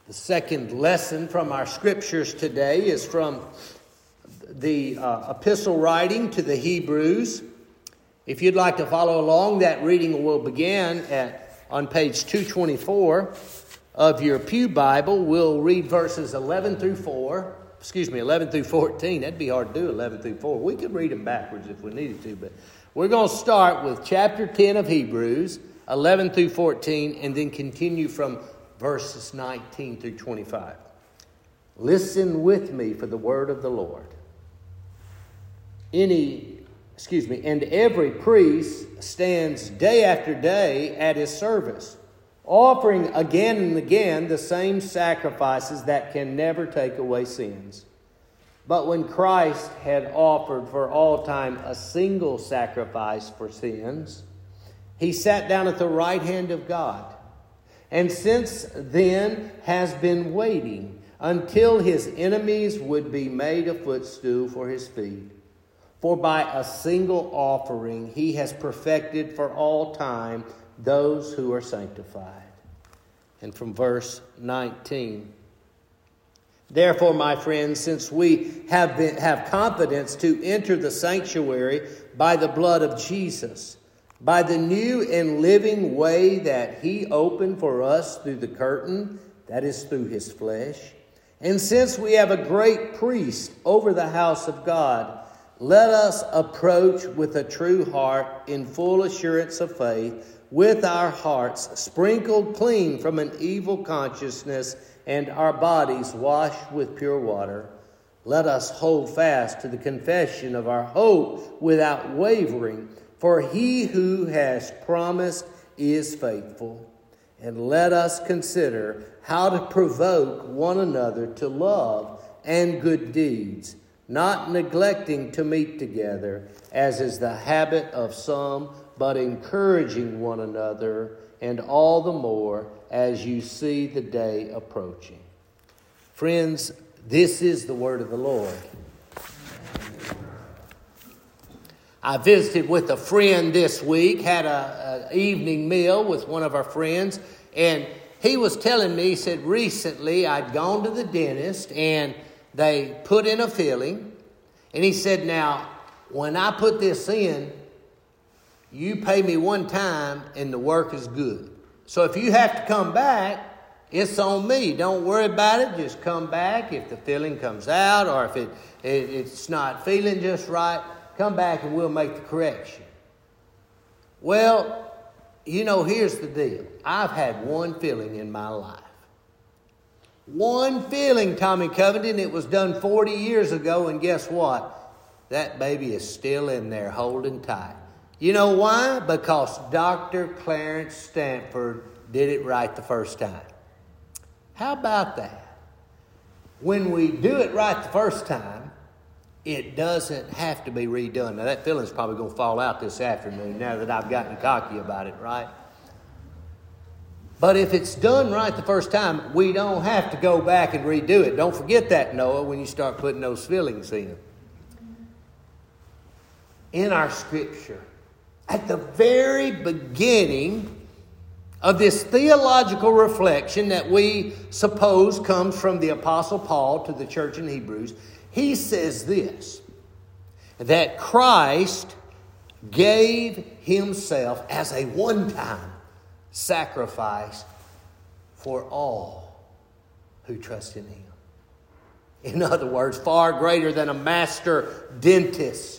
The second lesson from our scriptures today is from the epistle writing to the Hebrews. If you'd like to follow along, that reading will begin on page 224 of your Pew Bible. We'll read verses 11 through 14. That'd be hard to do, 11 through 4. We could read them backwards if we needed to, but we're going to start with chapter 10 of Hebrews, 11 through 14, and then continue from verses 19 through 25. Listen with me for the word of the Lord. And every priest stands day after day at his service, offering again and again the same sacrifices that can never take away sins. But when Christ had offered for all time a single sacrifice for sins, he sat down at the right hand of God, and since then has been waiting until his enemies would be made a footstool for his feet. For by a single offering he has perfected for all time those who are sanctified. And from verse 19. Therefore, my friends, since we have confidence to enter the sanctuary by the blood of Jesus, by the new and living way that he opened for us through the curtain, that is through his flesh. And since we have a great priest over the house of God, let us approach with a true heart in full assurance of faith, with our hearts sprinkled clean from an evil consciousness and our bodies washed with pure water. Let us hold fast to the confession of our hope without wavering, for he who has promised is faithful. And let us consider how to provoke one another to love and good deeds, not neglecting to meet together, as is the habit of some, but encouraging one another, and all the more as you see the day approaching. Friends, this is the word of the Lord. I visited with a friend this week, had an evening meal with one of our friends, and he was telling me, he said, recently I'd gone to the dentist and they put in a filling, and he said, now, when I put this in, you pay me one time and the work is good. So if you have to come back, it's on me. Don't worry about it. Just come back. If the filling comes out or if it's not feeling just right, come back and we'll make the correction. Well, here's the deal. I've had one filling in my life. One filling, Tommy Covington. It was done 40 years ago, and guess what? That baby is still in there holding tight. You know why? Because Dr. Clarence Stanford did it right the first time. How about that? When we do it right the first time, it doesn't have to be redone. Now, that filling's probably going to fall out this afternoon now that I've gotten cocky about it, right? But if it's done right the first time, we don't have to go back and redo it. Don't forget that, Noah, when you start putting those fillings in. In our scripture, at the very beginning of this theological reflection that we suppose comes from the Apostle Paul to the church in Hebrews, he says this, that Christ gave himself as a one-time sacrifice for all who trust in him. In other words, far greater than a master dentist,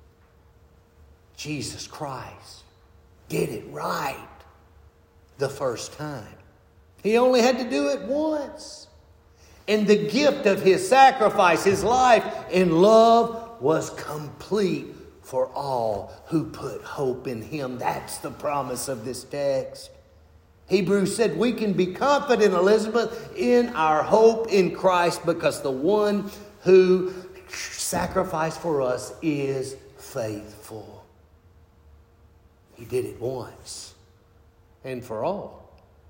Jesus Christ did it right the first time. He only had to do it once. And the gift of his sacrifice, his life in love, was complete for all who put hope in him. That's the promise of this text. Hebrews said we can be confident, Elizabeth, in our hope in Christ because the one who sacrificed for us is faithful. He did it once and for all.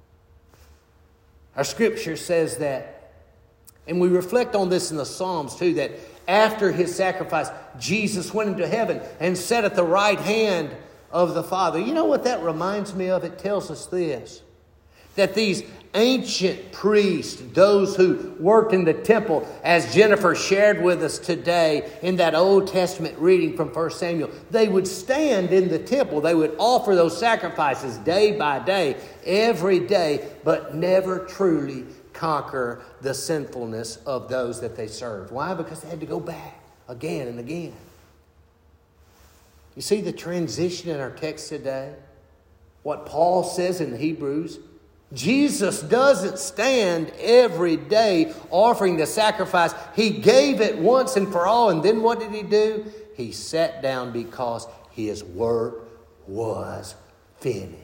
Our scripture says that, and we reflect on this in the Psalms too, that after his sacrifice, Jesus went into heaven and sat at the right hand of the Father. You know what that reminds me of? It tells us this, That these ancient priests, those who worked in the temple, as Jennifer shared with us today in that Old Testament reading from 1 Samuel, they would stand in the temple. They would offer those sacrifices day by day, every day, but never truly conquer the sinfulness of those that they served. Why? Because they had to go back again and again. You see the transition in our text today? What Paul says in Hebrews? Jesus doesn't stand every day offering the sacrifice. He gave it once and for all. And then what did he do? He sat down because his work was finished.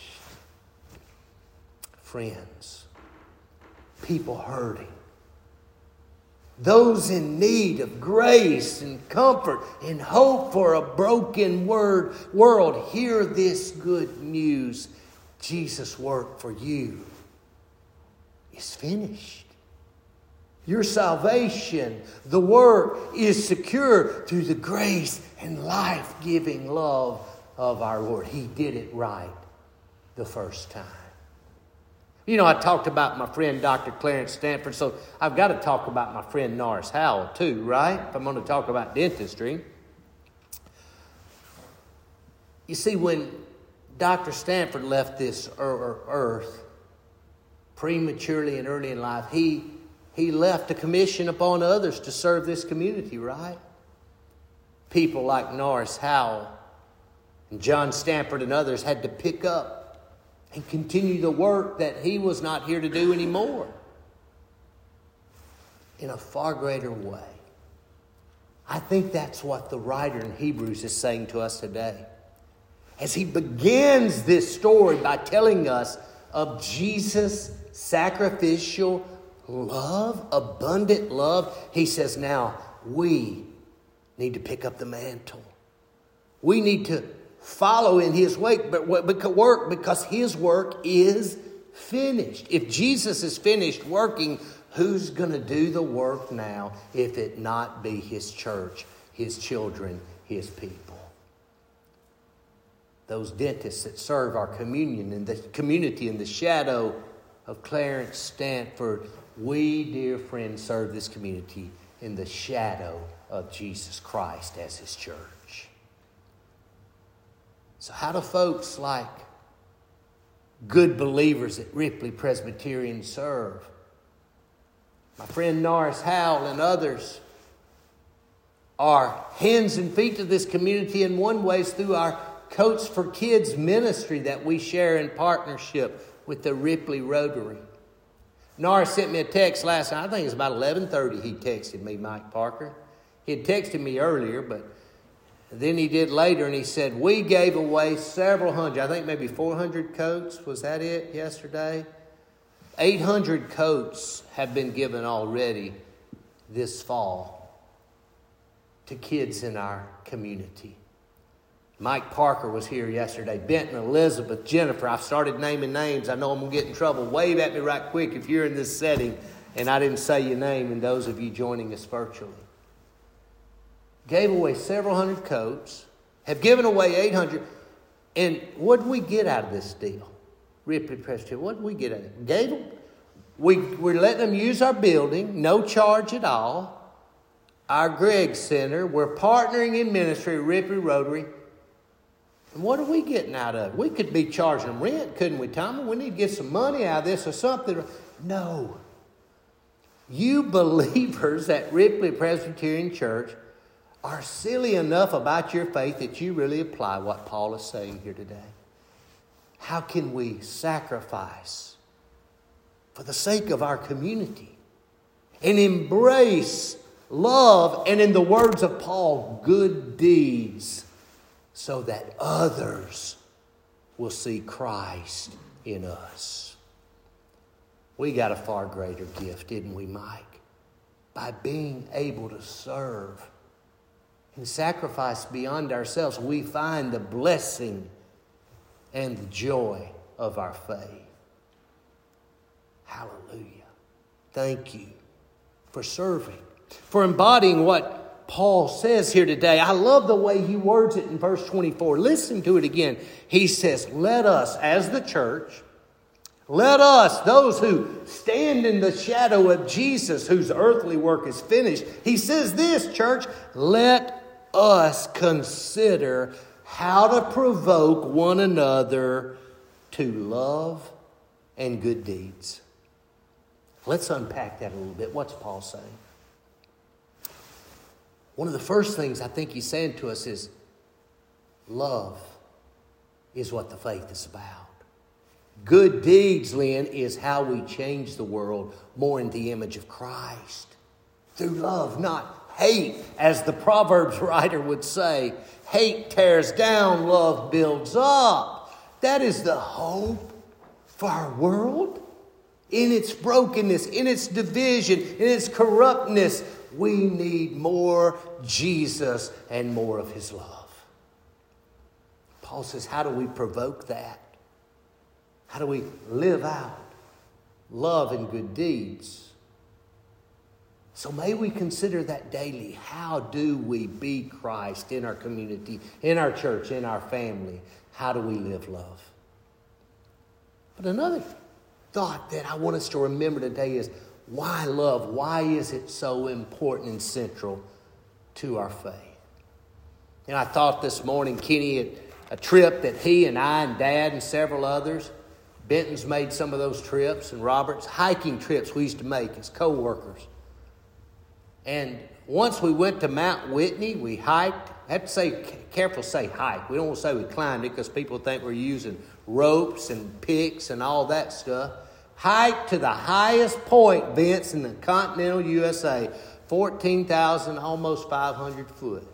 Friends, people hurting, those in need of grace and comfort and hope for a broken world, hear this good news. Jesus' work for you is finished. Your salvation, the work, is secure through the grace and life-giving love of our Lord. He did it right the first time. You know, I talked about my friend Dr. Clarence Stanford, so I've got to talk about my friend Norris Howell too, right? If I'm going to talk about dentistry. You see, when Dr. Stanford left this earth prematurely and early in life, he left a commission upon others to serve this community, right? People like Norris Howell and John Stanford and others had to pick up and continue the work that he was not here to do anymore in a far greater way. I think that's what the writer in Hebrews is saying to us today. As he begins this story by telling us of Jesus' sacrificial love, abundant love, he says, now we need to pick up the mantle. We need to follow in his wake, but work because his work is finished. If Jesus is finished working, who's going to do the work now if it not be his church, his children, his people? Those dentists that serve our communion and the community in the shadow of Clarence Stanford, we, dear friends, serve this community in the shadow of Jesus Christ as his church. So how do folks like good believers at Ripley Presbyterian serve? My friend Norris Howell and others are hands and feet to this community in one way through our Coats for Kids ministry that we share in partnership with the Ripley Rotary. Norris sent me a text last night. I think it was about 11:30 he texted me, Mike Parker. He had texted me earlier, but then he did later, and he said, we gave away several hundred, I think maybe 400 coats. Was that it yesterday? 800 coats have been given already this fall to kids in our community. Mike Parker was here yesterday. Benton, Elizabeth, Jennifer. I've started naming names. I know I'm going to get in trouble. Wave at me right quick if you're in this setting and I didn't say your name, and those of you joining us virtually. Gave away several hundred coats. Have given away 800. And what did we get out of this deal? Ripley Presbyterian. What did we get out of it? We're letting them use our building. No charge at all. Our Gregg Center. We're partnering in ministry with Ripley Rotary. And what are we getting out of it? We could be charging them rent, couldn't we, Tommy? We need to get some money out of this or something. No. You believers at Ripley Presbyterian Church are silly enough about your faith that you really apply what Paul is saying here today. How can we sacrifice for the sake of our community and embrace love and, in the words of Paul, good deeds, so that others will see Christ in us? We got a far greater gift, didn't we, Mike? By being able to serve and sacrifice beyond ourselves, we find the blessing and the joy of our faith. Hallelujah. Thank you for serving, for embodying what Paul says here today. I love the way he words it in verse 24. Listen to it again. He says, let us, as the church, Let us, those who stand in the shadow of Jesus, whose earthly work is finished, he says this, church, let us consider how to provoke one another to love and good deeds. Let's unpack that a little bit. What's Paul saying? One of the first things I think he's saying to us is love is what the faith is about. Good deeds, Lynn, is how we change the world more in the image of Christ. Through love, not hate, as the Proverbs writer would say. Hate tears down, love builds up. That is the hope for our world. In its brokenness, in its division, in its corruptness, we need more Jesus and more of His love. Paul says, how do we provoke that? How do we live out love and good deeds? So may we consider that daily. How do we be Christ in our community, in our church, in our family? How do we live love? But another thought that I want us to remember today is why love? Why is it so important and central to our faith? And I thought this morning, Kenny, had a trip that he and I and Dad and several others, Benton's made some of those trips, and Robert's hiking trips we used to make as co-workers. And once we went to Mount Whitney, we hiked. I have to say, careful to say hike. We don't want to say we climbed it because people think we're using ropes and picks and all that stuff. Hiked to the highest point, Vince, in the continental USA, 14,000, almost 500 foot.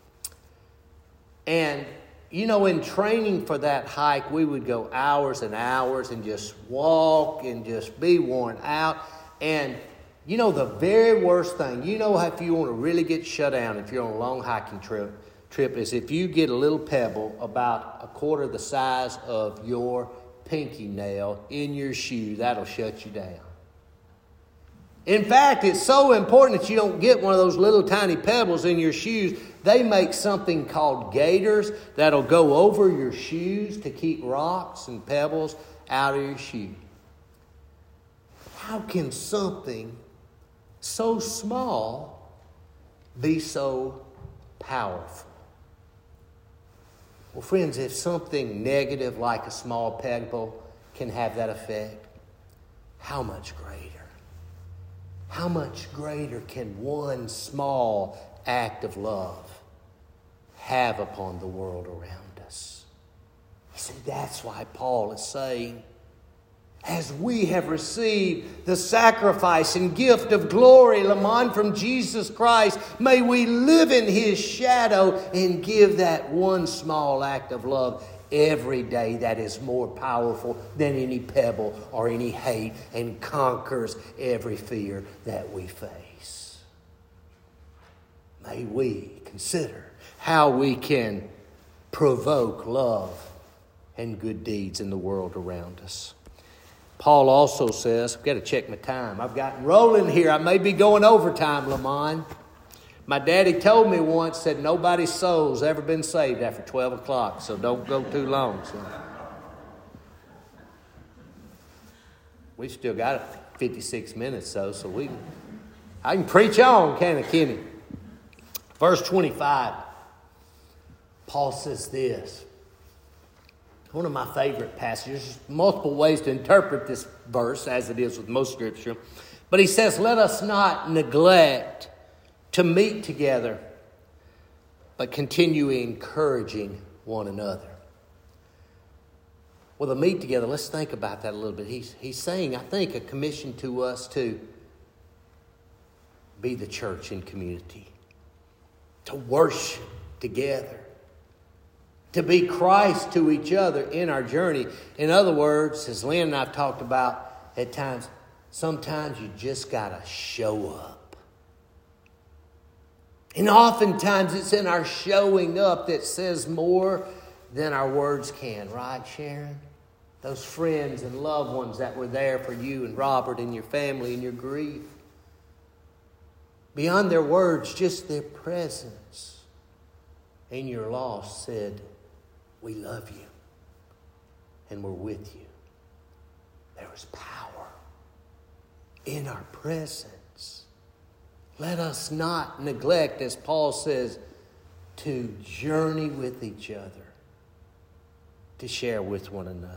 And you know, in training for that hike, we would go hours and hours and just walk and just be worn out. And, you know, the very worst thing, you know, if you want to really get shut down, if you're on a long hiking trip is if you get a little pebble about a quarter the size of your pinky nail in your shoe, that'll shut you down. In fact, it's so important that you don't get one of those little tiny pebbles in your shoes. They make something called gaiters that'll go over your shoes to keep rocks and pebbles out of your shoe. How can something so small be so powerful? Well, friends, if something negative like a small pebble can have that effect, how much greater? How much greater can one small act of love have upon the world around us? You see, that's why Paul is saying, as we have received the sacrifice and gift of glory, Lamont, from Jesus Christ, may we live in His shadow and give that one small act of love every day that is more powerful than any pebble or any hate and conquers every fear that we face. May we consider how we can provoke love and good deeds in the world around us. Paul also says, I've got to check my time. I've gotten rolling here. I may be going overtime, Lamont. My daddy told me once, said nobody's soul's ever been saved after 12 o'clock, so don't go too long. So. We've still got 56 minutes, though, so I can preach on, can't I, Kenny? Verse 25, Paul says this. One of my favorite passages. There's multiple ways to interpret this verse, as it is with most Scripture. But he says, let us not neglect to meet together, but continue encouraging one another. Well, the meet together, let's think about that a little bit. He's saying, I think, a commission to us to be the church in community, to worship together, to be Christ to each other in our journey. In other words, as Lynn and I have talked about at times, sometimes you just got to show up. And oftentimes it's in our showing up that says more than our words can. Right, Sharon? Those friends and loved ones that were there for you and Robert and your family and your grief. Beyond their words, just their presence in your loss said, we love you and we're with you. there is power in our presence. Let us not neglect, as Paul says, to journey with each other, to share with one another.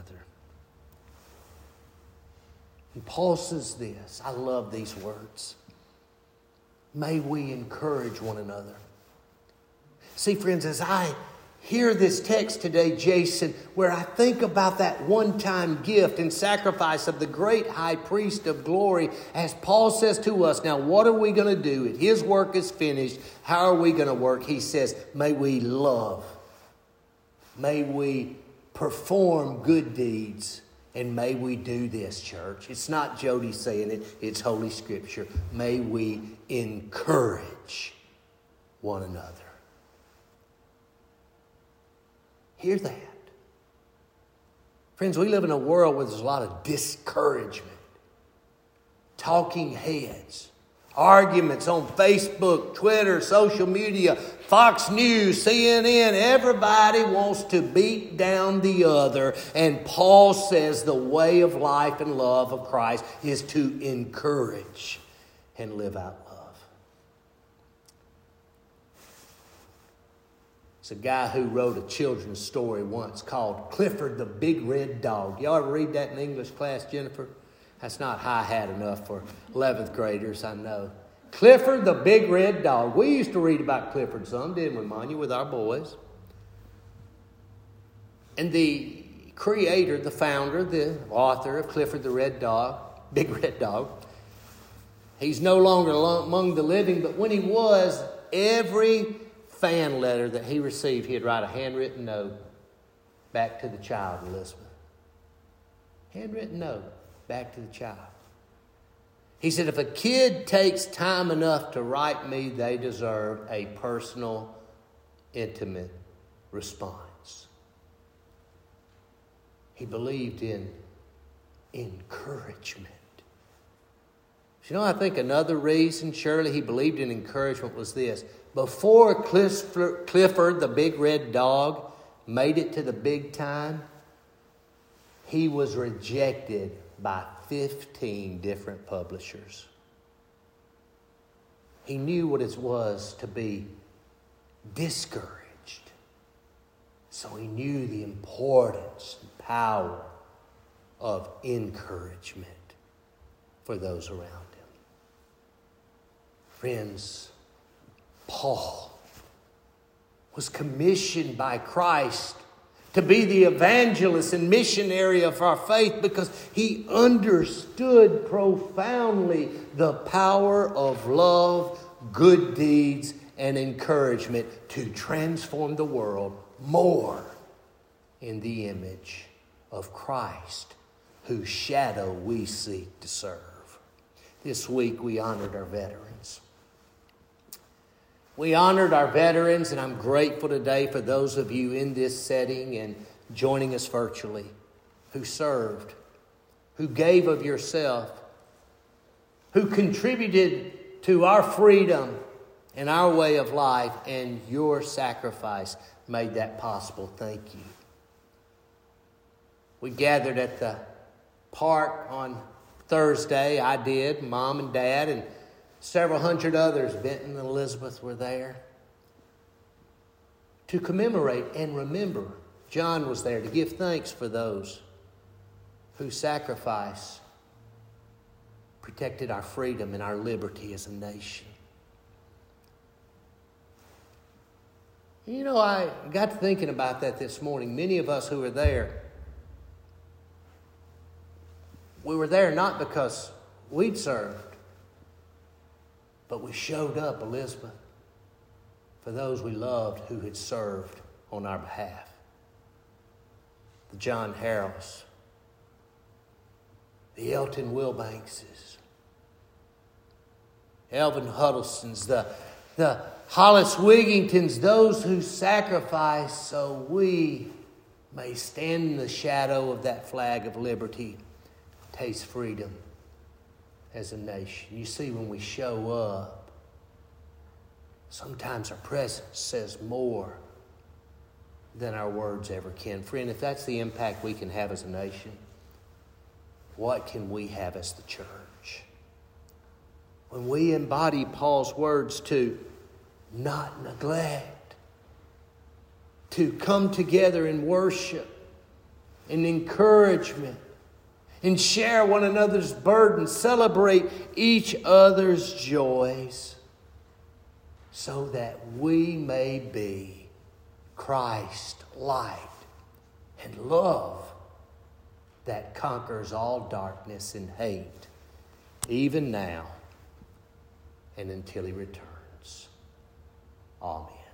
And Paul says this, I love these words. May we encourage one another. See, friends, as I hear this text today, Jason, where I think about that one-time gift and sacrifice of the great high priest of glory, as Paul says to us, now what are we going to do? His work is finished. How are we going to work? He says, may we love. May we perform good deeds. And may we do this, church. It's not Jody saying it. It's Holy Scripture. May we encourage one another. Hear that. Friends, we live in a world where there's a lot of discouragement. Talking heads. Arguments on Facebook, Twitter, social media, Fox News, CNN. Everybody wants to beat down the other. And Paul says the way of life and love of Christ is to encourage and live out love. It's a guy who wrote a children's story once called Clifford the Big Red Dog. Y'all ever read that in English class, Jennifer? That's not high-hat enough for 11th graders, I know. Clifford the Big Red Dog. We used to read about Clifford some, didn't we, Monya, with our boys? And the creator, the founder, the author of Clifford the Red Dog, Big Red Dog, he's no longer among the living, but when he was, every fan letter that he received, he'd write a handwritten note back to the child, Elizabeth. Handwritten note. Back to the child. He said, if a kid takes time enough to write me, they deserve a personal, intimate response. He believed in encouragement. You know, I think another reason, surely, he believed in encouragement was this. Before Clifford, the Big Red Dog, made it to the big time, he was rejected by 15 different publishers. He knew what it was to be discouraged. So he knew the importance and power of encouragement for those around him. Friends, Paul was commissioned by Christ to be the evangelist and missionary of our faith because he understood profoundly the power of love, good deeds, and encouragement to transform the world more in the image of Christ, whose shadow we seek to serve. This week we honored our veterans. We honored our veterans, and I'm grateful today for those of you in this setting and joining us virtually who served, who gave of yourself, who contributed to our freedom and our way of life, and your sacrifice made that possible. Thank you. We gathered at the park on Thursday. I did, Mom and Dad, and several hundred others, Benton and Elizabeth, were there to commemorate and remember. John was there to give thanks for those whose sacrifice protected our freedom and our liberty as a nation. You know, I got to thinking about that this morning. Many of us who were there, we were there not because we'd served, but we showed up, Elizabeth, for those we loved who had served on our behalf. The John Harrells, the Elton Wilbankses, Elvin Huddlestons, the Hollis Wigingtons, those who sacrificed so we may stand in the shadow of that flag of liberty, taste freedom as a nation. You see, when we show up, sometimes our presence says more than our words ever can. Friend, if that's the impact we can have as a nation, what can we have as the church? When we embody Paul's words to not neglect, to come together in worship, in encouragement, and share one another's burdens, celebrate each other's joys, so that we may be Christ light and love that conquers all darkness and hate, even now and until He returns. Amen.